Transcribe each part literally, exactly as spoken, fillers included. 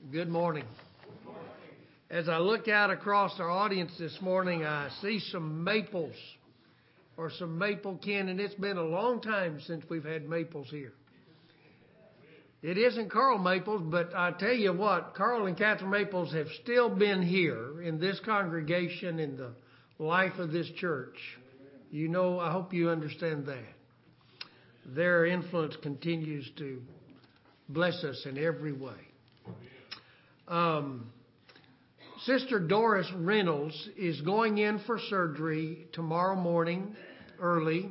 Good morning. As I look out across our audience this morning, I see some maples or some maple kin, and it's been a long time since we've had maples here. It isn't Carl Maples, but I tell you what, Carl and Catherine Maples have still been here in this congregation, in the life of this church. You know, I hope you understand that. Their influence continues to bless us in every way. Um, Sister Doris Reynolds is going in for surgery tomorrow morning early.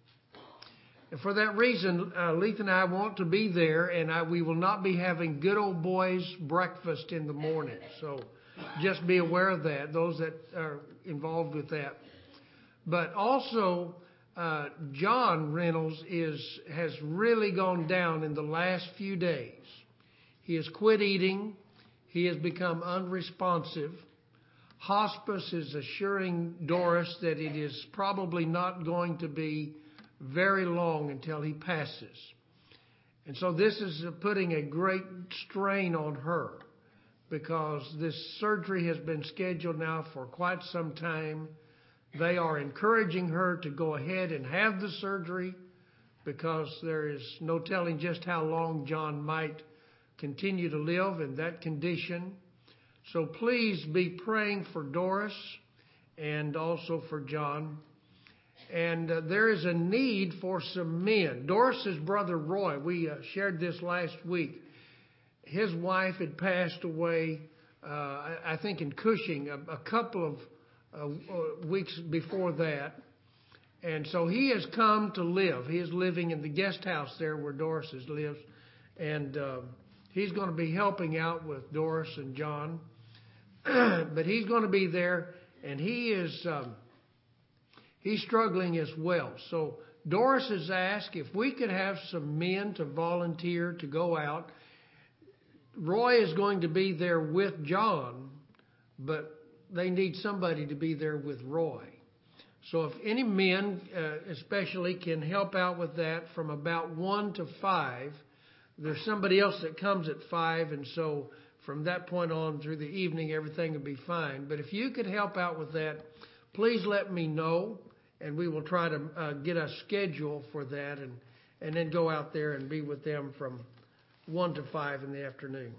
And for that reason, uh, Leith and I want to be there, and I, we will not be having good old boys breakfast in the morning. So just be aware of that, those that are involved with that. But also, uh, John Reynolds is has really gone down in the last few days. He has quit eating. He has become unresponsive. Hospice is assuring Doris that it is probably not going to be very long until he passes. And so this is putting a great strain on her because this surgery has been scheduled now for quite some time. They are encouraging her to go ahead and have the surgery because there is no telling just how long John might continue to live in that condition. So please be praying for Doris and also for John. And uh, there is a need for some men. Doris's brother Roy, we uh, shared this last week. His wife had passed away, uh, I, I think in Cushing, a, a couple of uh, weeks before that. And so he has come to live. He is living in the guest house there where Doris lives. And uh, he's going to be helping out with Doris and John. But he's going to be there, and he is um, he's struggling as well. So Doris has asked if we could have some men to volunteer to go out. Roy is going to be there with John, but they need somebody to be there with Roy. So if any men uh, especially can help out with that from about one to five, there's somebody else that comes at five, and so from that point on through the evening, everything will be fine. But if you could help out with that, please let me know, and we will try to uh, get a schedule for that, and, and then go out there and be with them from one to five in the afternoon.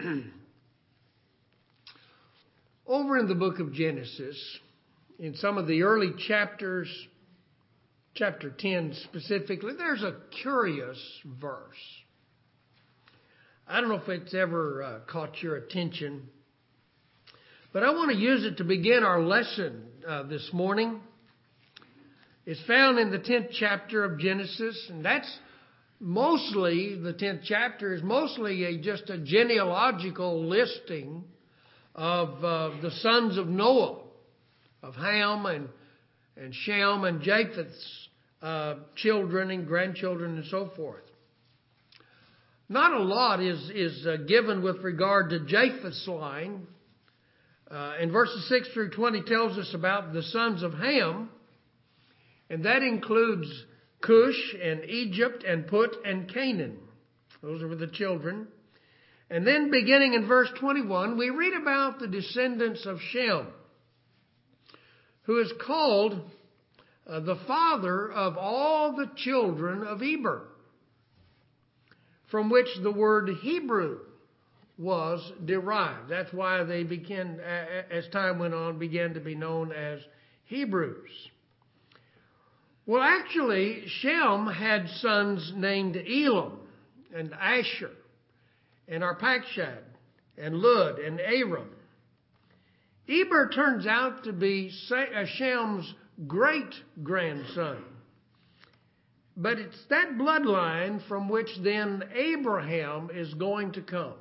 Over in the book of Genesis, in some of the early chapters, chapter ten specifically, there's a curious verse. I don't know if it's ever uh, caught your attention, but I want to use it to begin our lesson uh, this morning. It's found in the tenth chapter of Genesis, and that's mostly, the tenth chapter is mostly a, just a genealogical listing of uh, the sons of Noah, of Ham and, and Shem and Japheth's uh, children and grandchildren and so forth. Not a lot is, is uh, given with regard to Japheth's line. Uh, and verses six through twenty tells us about the sons of Ham. And that includes Cush and Egypt and Put and Canaan. Those were the children. And then beginning in verse twenty-one, we read about the descendants of Shem, who is called uh, the father of all the children of Eber, from which the word Hebrew was derived. That's why they began, as time went on, began to be known as Hebrews. Well, actually, Shem had sons named Elam and Asher and Arpachshad and Lud and Aram. Eber turns out to be Shem's great-grandson. But it's that bloodline from which then Abraham is going to come.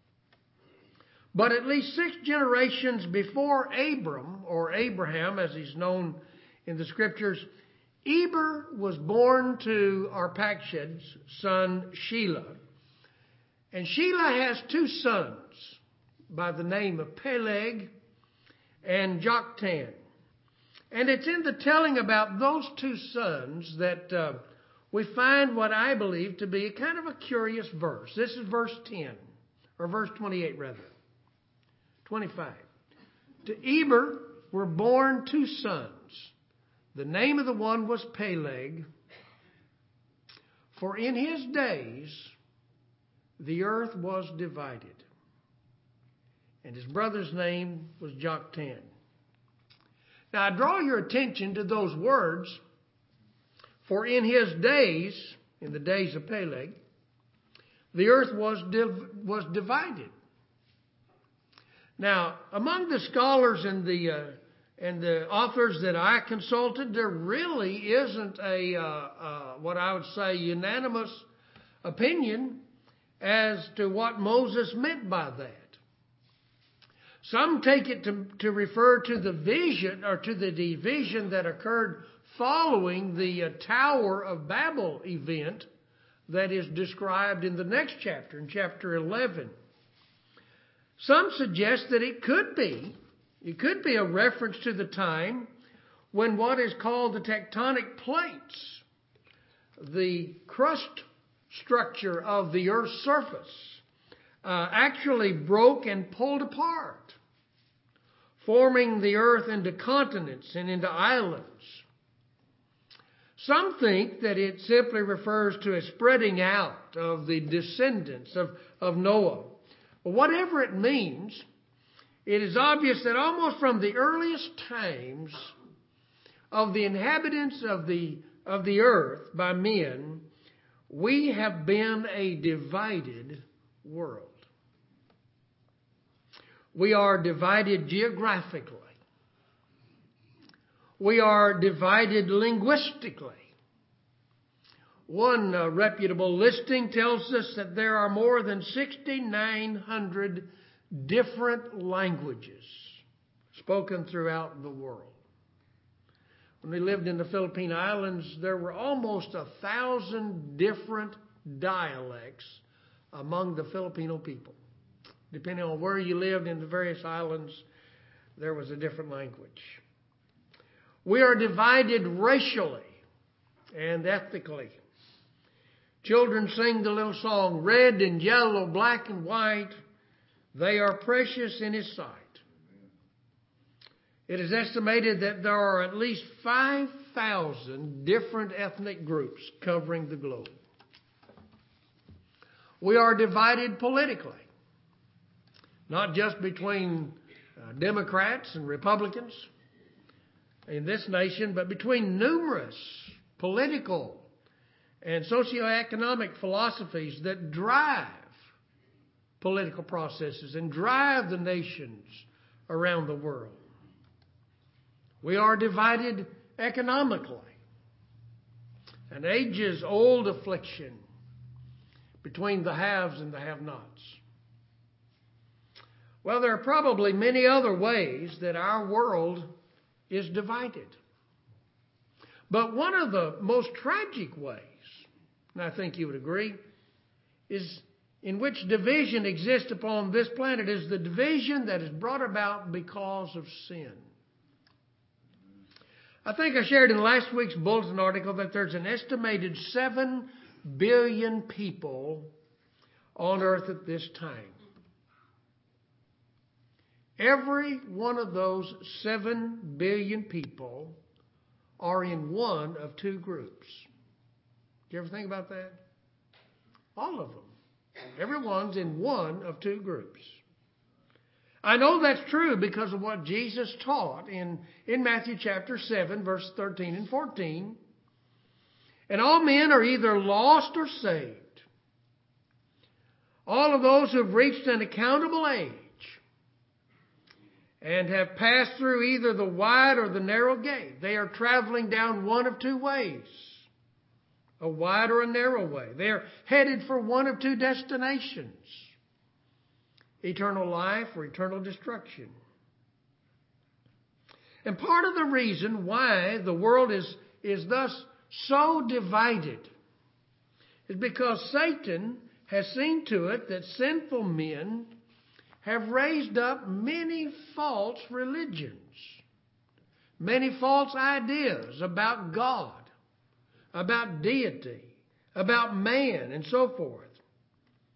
But at least six generations before Abram, or Abraham as he's known in the scriptures, Eber was born to Arpachshad's son Shelah. And Shelah has two sons by the name of Peleg and Joktan. And it's in the telling about those two sons that uh, we find what I believe to be kind of a curious verse. This is verse ten or verse twenty-eight rather. twenty-five. To Eber were born two sons. The name of the one was Peleg, for in his days the earth was divided. And his brother's name was Joktan. Now I draw your attention to those words, for in his days, in the days of Peleg, the earth was div- was divided. Now, among the scholars and the uh, and the authors that I consulted, there really isn't a uh, uh, what I would say unanimous opinion as to what Moses meant by that. Some take it to, to refer to the vision or to the division that occurred following the uh, Tower of Babel event that is described in the next chapter, in chapter eleven. Some suggest that it could be, it could be a reference to the time when what is called the tectonic plates, the crust structure of the Earth's surface, uh, actually broke and pulled apart, forming the Earth into continents and into islands. Some think that it simply refers to a spreading out of the descendants of, of Noah. Well, whatever it means, it is obvious that almost from the earliest times of the inhabitants of the, of the earth by men, we have been a divided world. We are divided geographically. We are divided linguistically. One uh, reputable listing tells us that there are more than six thousand nine hundred different languages spoken throughout the world. When we lived in the Philippine Islands, there were almost a thousand different dialects among the Filipino people. Depending on where you lived in the various islands, there was a different language. We are divided racially and ethnically. Children sing the little song, red and yellow, black and white, they are precious in His sight. It is estimated that there are at least five thousand different ethnic groups covering the globe. We are divided politically, not just between uh, Democrats and Republicans in this nation, but between numerous political and socioeconomic philosophies that drive political processes and drive the nations around the world. We are divided economically. An ages-old affliction between the haves and the have-nots. Well, there are probably many other ways that our world is divided. But one of the most tragic ways, and I think you would agree, is in which division exists upon this planet is the division that is brought about because of sin. I think I shared in last week's bulletin article that there's an estimated seven billion people on earth at this time. Every one of those seven billion people are in one of two groups. Do you ever think about that? All of them. Everyone's in one of two groups. I know that's true because of what Jesus taught in, in Matthew chapter seven, verse thirteen and fourteen. And all men are either lost or saved. All of those who have reached an accountable age and have passed through either the wide or the narrow gate. They are traveling down one of two ways. A wide or a narrow way. They are headed for one of two destinations. Eternal life or eternal destruction. And part of the reason why the world is, is thus so divided is because Satan has seen to it that sinful men have raised up many false religions, many false ideas about God, about deity, about man, and so forth.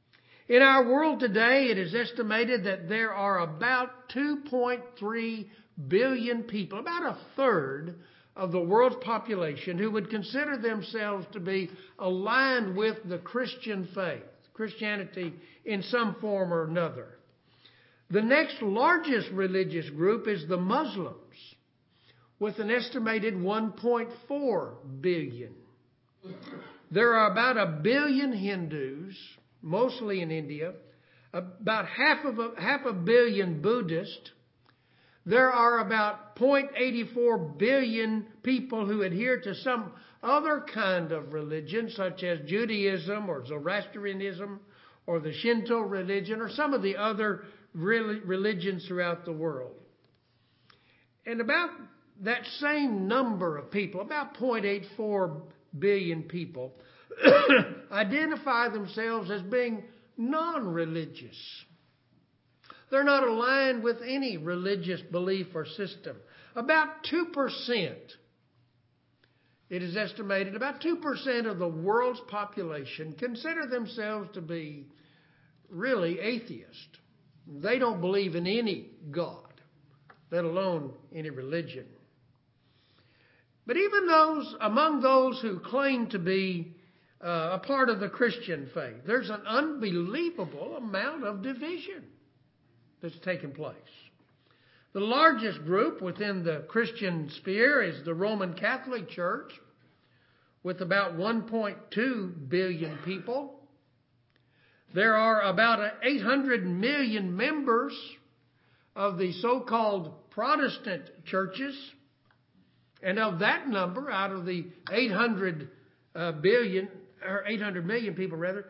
In our world today, it is estimated that there are about two point three billion people, about a third of the world's population, who would consider themselves to be aligned with the Christian faith, Christianity in some form or another. The next largest religious group is the Muslims, with an estimated one point four billion. There are about a billion Hindus, mostly in India, about half of a, half a billion Buddhists. There are about zero point eight four billion people who adhere to some other kind of religion, such as Judaism or Zoroastrianism or the Shinto religion or some of the other religions throughout the world. And about that same number of people, about zero point eight four billion people, identify themselves as being non-religious. They're not aligned with any religious belief or system. About two percent, it is estimated, about two percent of the world's population consider themselves to be really atheist. They don't believe in any God, let alone any religion. But even those, among those who claim to be uh, a part of the Christian faith, there's an unbelievable amount of division that's taken place. The largest group within the Christian sphere is the Roman Catholic Church, with about one point two billion people. There are about eight hundred million members of the so-called Protestant churches. And of that number, out of the eight hundred uh, billion, or eight hundred million people rather,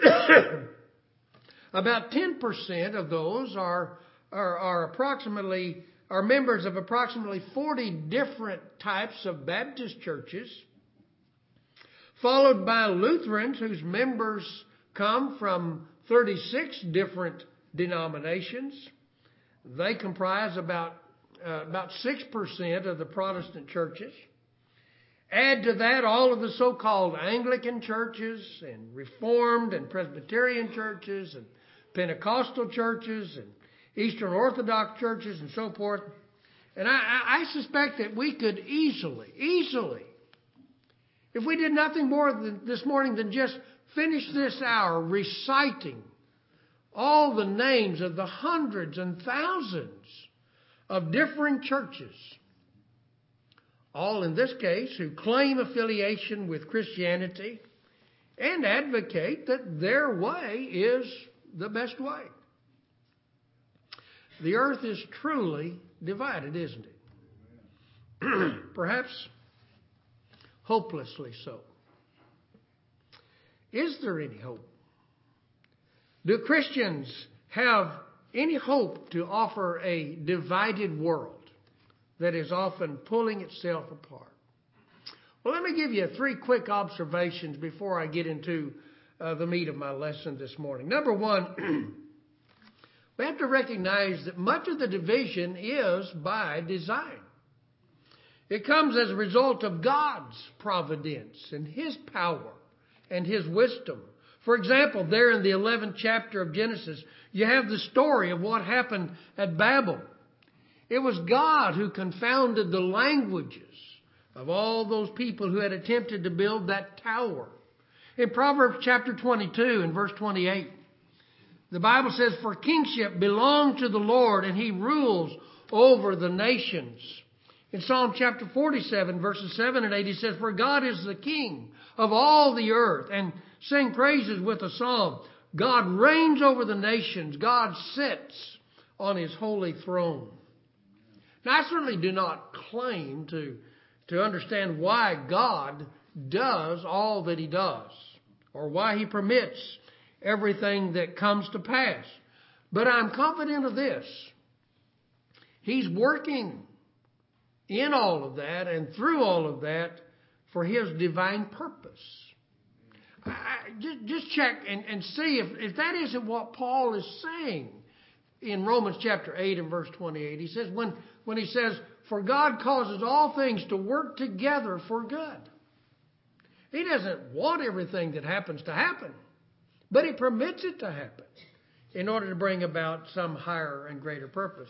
about ten percent of those are, are, are approximately, are members of approximately forty different types of Baptist churches, followed by Lutherans, whose members come from thirty-six different denominations. They comprise about Uh, about six percent of the Protestant churches. Add to that all of the so-called Anglican churches and Reformed and Presbyterian churches and Pentecostal churches and Eastern Orthodox churches and so forth. And I, I suspect that we could easily, easily, if we did nothing more than this morning than just finish this hour reciting all the names of the hundreds and thousands of differing churches, all in this case who claim affiliation with Christianity and advocate that their way is the best way. The earth is truly divided, isn't it? Perhaps hopelessly so. Is there any hope? Do Christians have any hope to offer a divided world that is often pulling itself apart? Well, let me give you three quick observations before I get into uh, the meat of my lesson this morning. Number one, we have to recognize that much of the division is by design. It comes as a result of God's providence and His power and His wisdom. For example, there in the eleventh chapter of Genesis, you have the story of what happened at Babel. It was God who confounded the languages of all those people who had attempted to build that tower. In Proverbs chapter twenty-two and verse twenty-eight, the Bible says, "For kingship belongs to the Lord, and He rules over the nations." In Psalm chapter forty-seven, verses seven and eight, He says, "For God is the King of all the earth," and sing praises with a psalm. God reigns over the nations. God sits on His holy throne. Now, I certainly do not claim to, to understand why God does all that He does, or why He permits everything that comes to pass. But I'm confident of this. He's working in all of that and through all of that for His divine purpose. I, just, just check and, and see if, if that isn't what Paul is saying in Romans chapter eight and verse twenty-eight. He says, when, when he says, "For God causes all things to work together for good." He doesn't want everything that happens to happen. But He permits it to happen in order to bring about some higher and greater purpose.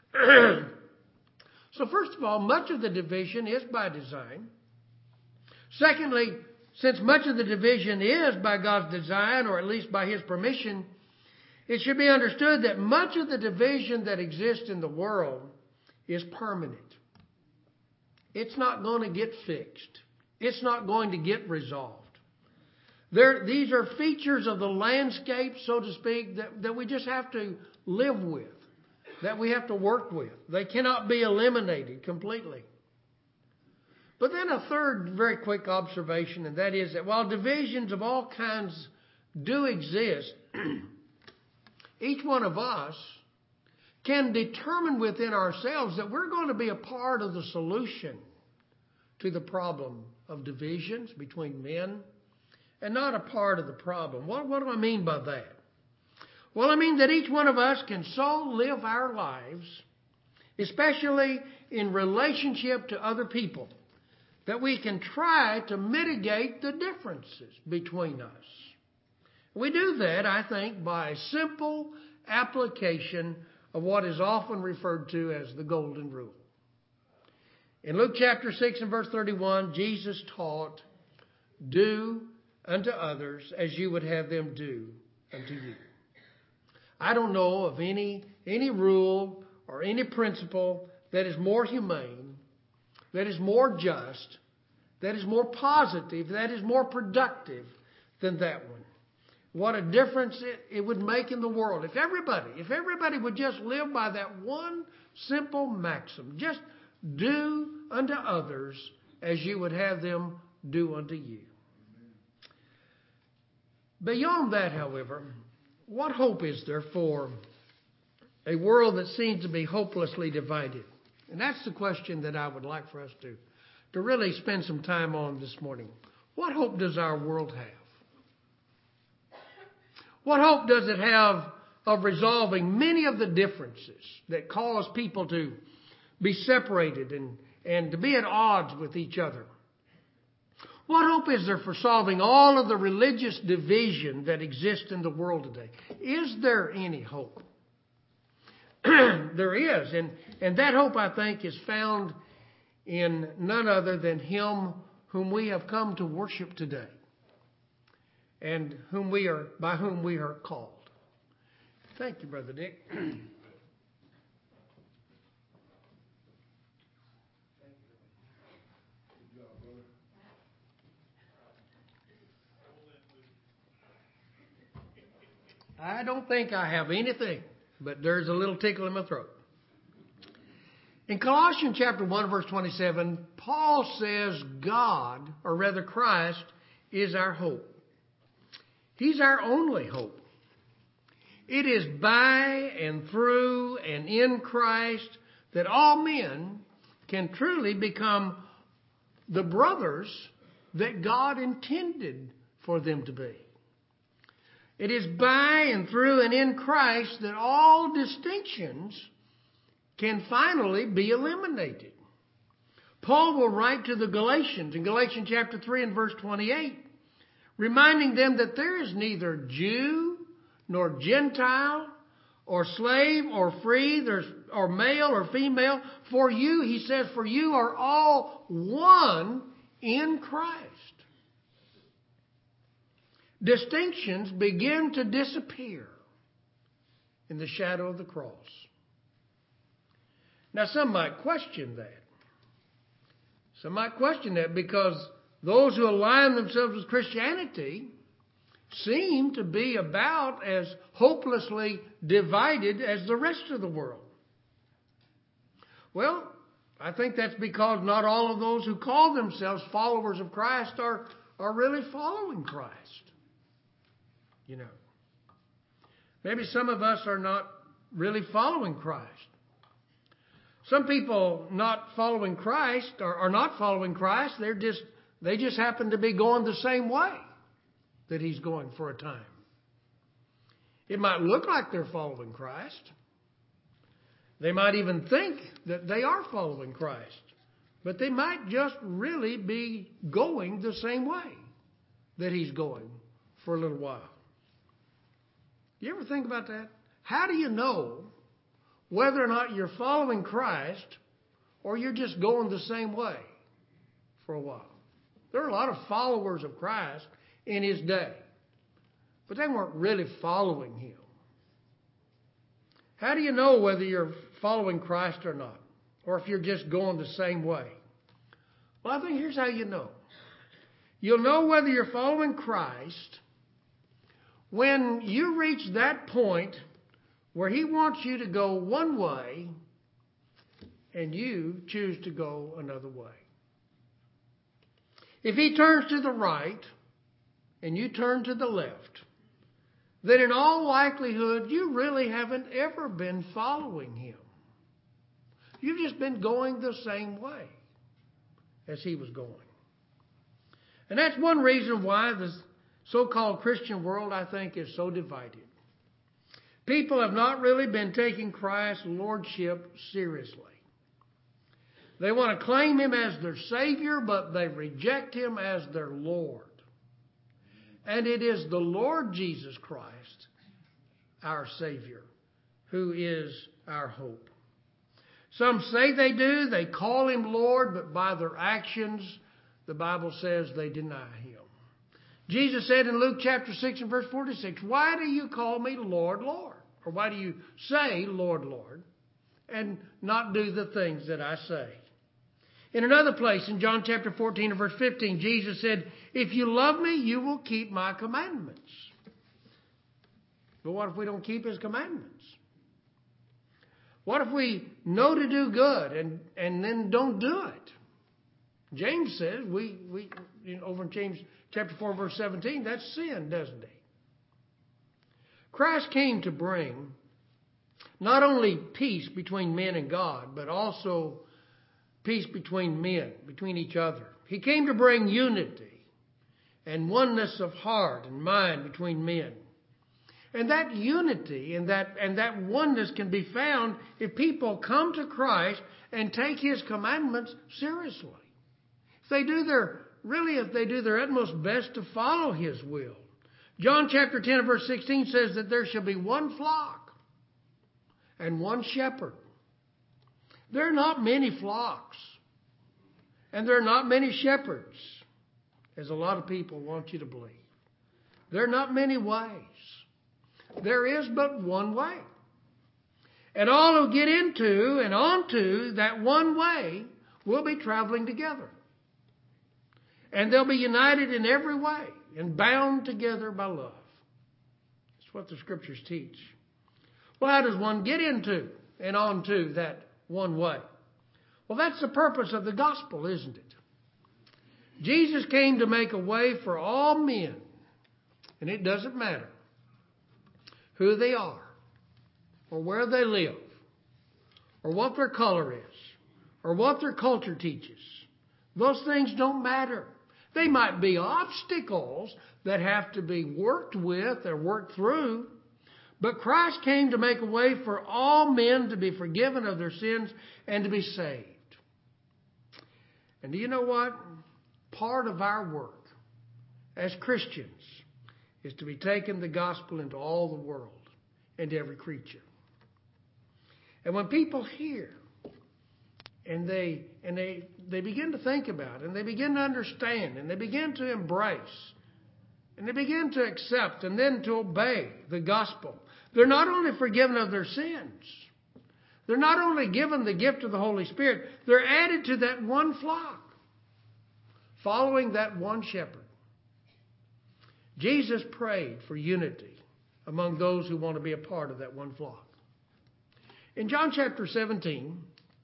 So first of all, much of the division is by design. Secondly, since much of the division is by God's design, or at least by His permission, it should be understood that much of the division that exists in the world is permanent. It's not going to get fixed. It's not going to get resolved. There, these are features of the landscape, so to speak, that, that we just have to live with, that we have to work with. They cannot be eliminated completely. But then a third very quick observation, and that is that while divisions of all kinds do exist, each one of us can determine within ourselves that we're going to be a part of the solution to the problem of divisions between men and not a part of the problem. What, what do I mean by that? Well, I mean that each one of us can so live our lives, especially in relationship to other people, that we can try to mitigate the differences between us. We do that, I think, by a simple application of what is often referred to as the Golden Rule. In Luke chapter six and verse thirty-one, Jesus taught, "Do unto others as you would have them do unto you." I don't know of any, any rule or any principle that is more humane, that is more just, that is more positive, that is more productive than that one. What a difference it, it would make in the world if everybody, if everybody would just live by that one simple maxim. Just do unto others as you would have them do unto you. Beyond that, however, what hope is there for a world that seems to be hopelessly divided? And that's the question that I would like for us to, to really spend some time on this morning. What hope does our world have? What hope does it have of resolving many of the differences that cause people to be separated and, and to be at odds with each other? What hope is there for solving all of the religious division that exists in the world today? Is there any hope? There is. And, and that hope, I think, is found in none other than Him whom we have come to worship today, and whom we are, by whom we are called. Thank you, Brother Dick. I don't think I have anything, but there's a little tickle in my throat. In Colossians chapter one, verse twenty-seven, Paul says God, or rather Christ, is our hope. He's our only hope. It is by and through and in Christ that all men can truly become the brothers that God intended for them to be. It is by and through and in Christ that all distinctions can finally be eliminated. Paul will write to the Galatians in Galatians chapter three and verse twenty-eight, reminding them that there is neither Jew nor Gentile or slave or free there's, or male or female. For you, he says, for you are all one in Christ. Distinctions begin to disappear in the shadow of the cross. Now, some might question that. Some might question that because those who align themselves with Christianity seem to be about as hopelessly divided as the rest of the world. Well, I think that's because not all of those who call themselves followers of Christ are, are really following Christ. You know, maybe some of us are not really following Christ. Some people not following Christ are, are not following Christ. They're just, they just happen to be going the same way that He's going for a time. It might look like they're following Christ. They might even think that they are following Christ. But they might just really be going the same way that He's going for a little while. You ever think about that? How do you know whether or not you're following Christ or you're just going the same way for a while? There are a lot of followers of Christ in his day, but they weren't really following him. How do you know whether you're following Christ or not, or if you're just going the same way? Well, I think here's how you know. You'll know whether you're following Christ when you reach that point where he wants you to go one way and you choose to go another way. If he turns to the right and you turn to the left, then in all likelihood you really haven't ever been following him. You've just been going the same way as he was going. And that's one reason why the so-called Christian world, I think, is so divided. People have not really been taking Christ's lordship seriously. They want to claim him as their Savior, but they reject him as their Lord. And it is the Lord Jesus Christ, our Savior, who is our hope. Some say they do, they call him Lord, but by their actions, the Bible says they deny him. Jesus said in Luke chapter six and verse forty-six, "Why do you call me Lord, Lord?" Or why do you say, "Lord, Lord," and not do the things that I say? In another place, in John chapter fourteen and verse fifteen, Jesus said, "If you love me, you will keep my commandments." But what if we don't keep his commandments? What if we know to do good and, and then don't do it? James says, we, we you know, over in James chapter four, verse seventeen, that's sin, doesn't it? Christ came to bring not only peace between men and God, but also peace between men, between each other. He came to bring unity and oneness of heart and mind between men. And that unity and that, and that oneness can be found if people come to Christ and take his commandments seriously. If they do their, really, if they do their utmost best to follow his will. John chapter ten and verse sixteen says that there shall be one flock and one shepherd. There are not many flocks, and there are not many shepherds, as a lot of people want you to believe. There are not many ways. There is but one way. And all who get into and onto that one way will be traveling together. And they'll be united in every way and bound together by love. That's what the Scriptures teach. Well, how does one get into and onto that one way? Well, that's the purpose of the gospel, isn't it? Jesus came to make a way for all men. And it doesn't matter who they are, or where they live, or what their color is, or what their culture teaches. Those things don't matter. They might be obstacles that have to be worked with or worked through, but Christ came to make a way for all men to be forgiven of their sins and to be saved. And do you know what? Part of our work as Christians is to be taking the gospel into all the world and every creature. And when people hear and they and they they begin to think about it, and they begin to understand, and they begin to embrace, and they begin to accept and then to obey the gospel, they're not only forgiven of their sins, they're not only given the gift of the Holy Spirit, they're added to that one flock, following that one shepherd. Jesus prayed for unity among those who want to be a part of that one flock. In John chapter seventeen,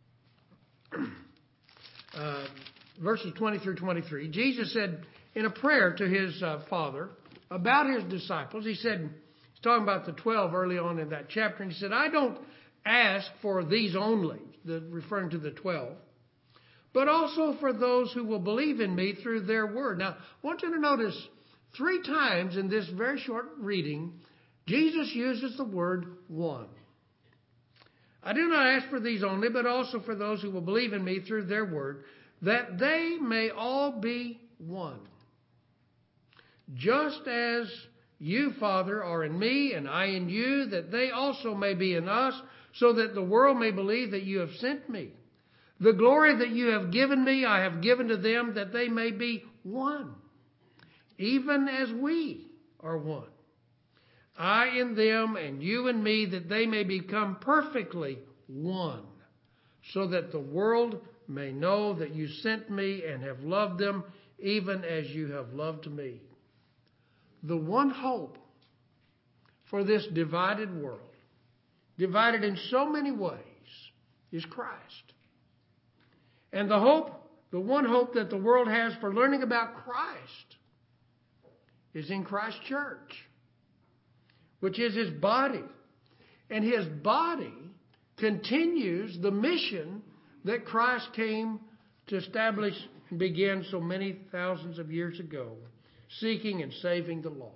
uh, verses twenty through twenty-three, Jesus said in a prayer to his uh, Father about his disciples, he said, he's talking about the twelve early on in that chapter, and he said, "I don't ask for these only," the, referring to the twelve, "but also for those who will believe in me through their word." Now, I want you to notice three times in this very short reading, Jesus uses the word one. "I do not ask for these only, but also for those who will believe in me through their word, that they may all be one, just as You, Father, are in me, and I in you, that they also may be in us, so that the world may believe that you have sent me. The glory that you have given me, I have given to them, that they may be one, even as we are one. I in them, and you in me, that they may become perfectly one, so that the world may know that you sent me and have loved them, even as you have loved me. The one hope for this divided world, divided in so many ways, is Christ. And the hope, the one hope that the world has for learning about Christ is in Christ's church, which is His body. And His body continues the mission that Christ came to establish and begin so many thousands of years ago, seeking and saving the lost.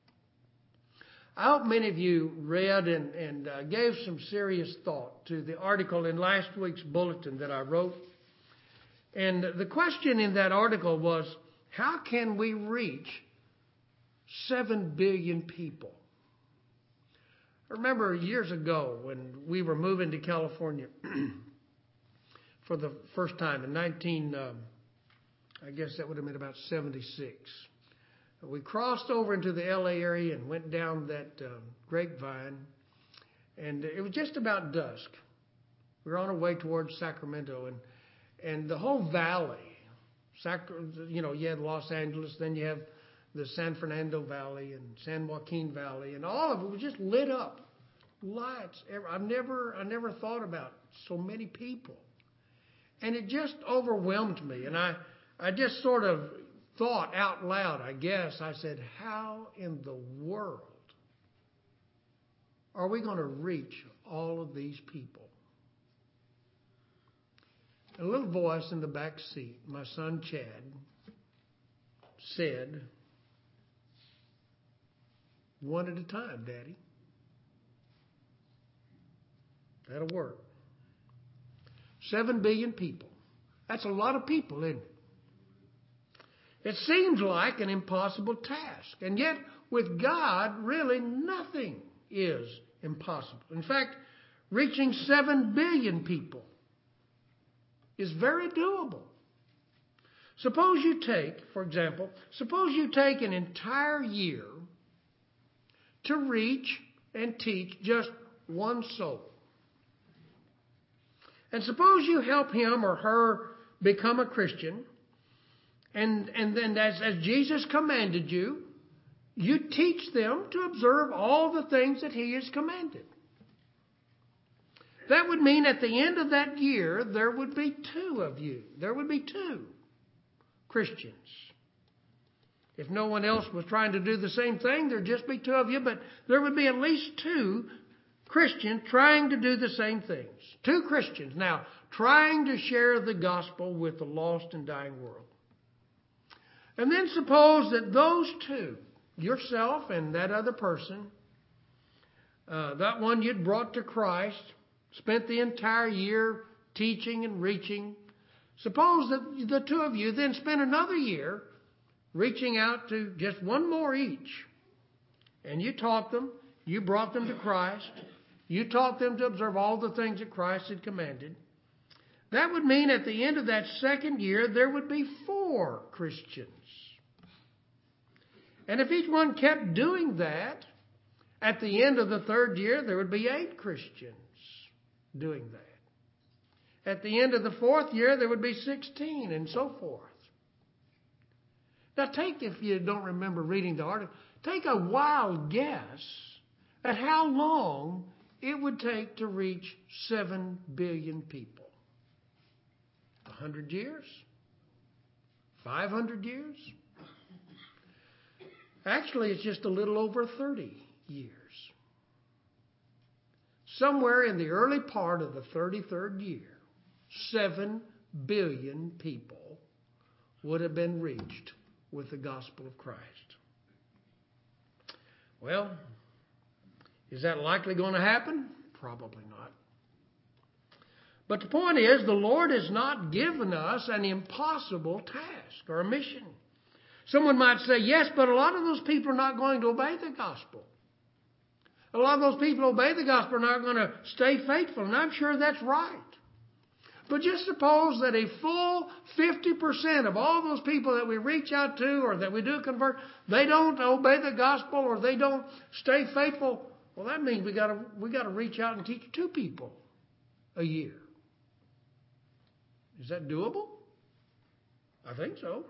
I hope many of you read and, and uh, gave some serious thought to the article in last week's bulletin that I wrote. And the question in that article was, how can we reach seven billion people? I remember years ago when we were moving to California for the first time in nineteen, um, I guess that would have been about seventy-six. We crossed over into the L A area and went down that um, grapevine, and it was just about dusk. We were on our way towards Sacramento, and and the whole valley, Sac- you know, you had Los Angeles, then you have the San Fernando Valley and San Joaquin Valley, and all of it was just lit up, lights. I've never, I never thought about so many people, and it just overwhelmed me. And I, I just sort of thought out loud, I guess. I said, how in the world are we going to reach all of these people? A little voice in the back seat, my son Chad, said, one at a time, Daddy. That'll work. Seven billion people. That's a lot of people, isn't it? It seems like an impossible task. And yet, with God, really nothing is impossible. In fact, reaching seven billion people is very doable. Suppose you take, for example, suppose you take an entire year to reach and teach just one soul. And suppose you help him or her become a Christian, and, and then as, as Jesus commanded you, you teach them to observe all the things that He has commanded. That would mean at the end of that year, there would be two of you. There would be two Christians. If no one else was trying to do the same thing, there'd just be two of you, but there would be at least two Christians trying to do the same things. Two Christians now trying to share the gospel with the lost and dying world. And then suppose that those two, yourself and that other person, uh, that one you'd brought to Christ, spent the entire year teaching and reaching. Suppose that the two of you then spent another year reaching out to just one more each. And you taught them, you brought them to Christ, you taught them to observe all the things that Christ had commanded. That would mean at the end of that second year, there would be four Christians. And if each one kept doing that, at the end of the third year, there would be eight Christians doing that. At the end of the fourth year, there would be sixteen, and so forth. Now take, if you don't remember reading the article, take a wild guess at how long it would take to reach seven billion people. A hundred years? Five hundred years? Actually, it's just a little over thirty years. Somewhere in the early part of the thirty-third year, seven billion people would have been reached with the gospel of Christ. Well, is that likely going to happen? Probably not. But the point is, the Lord has not given us an impossible task or a mission. Someone might say, yes, but a lot of those people are not going to obey the gospel. A lot of those people who obey the gospel are not going to stay faithful, and I'm sure that's right. But just suppose that a full fifty percent of all those people that we reach out to or that we do convert, they don't obey the gospel or they don't stay faithful. Well, that means we got to we got to reach out and teach two people a year. Is that doable? I think so.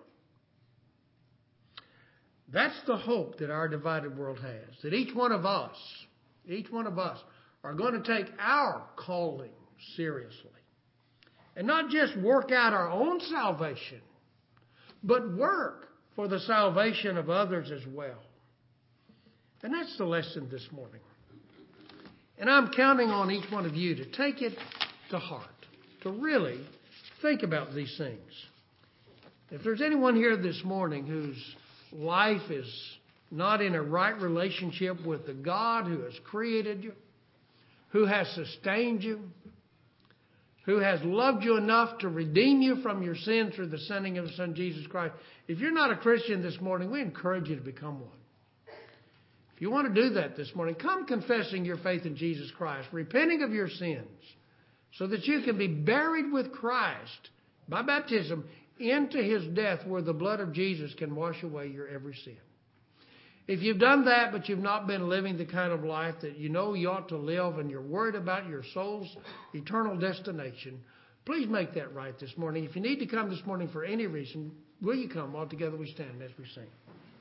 That's the hope that our divided world has. That each one of us, each one of us are going to take our calling seriously. And not just work out our own salvation, but work for the salvation of others as well. And that's the lesson this morning. And I'm counting on each one of you to take it to heart, to really think about these things. If there's anyone here this morning whose life is not in a right relationship with the God who has created you, who has sustained you, who has loved you enough to redeem you from your sin through the sending of His Son, Jesus Christ. If you're not a Christian this morning, we encourage you to become one. If you want to do that this morning, come confessing your faith in Jesus Christ, repenting of your sins, so that you can be buried with Christ by baptism into His death, where the blood of Jesus can wash away your every sin. If you've done that, but you've not been living the kind of life that you know you ought to live, and you're worried about your soul's eternal destination, please make that right this morning. If you need to come this morning for any reason, will you come while together we stand as we sing?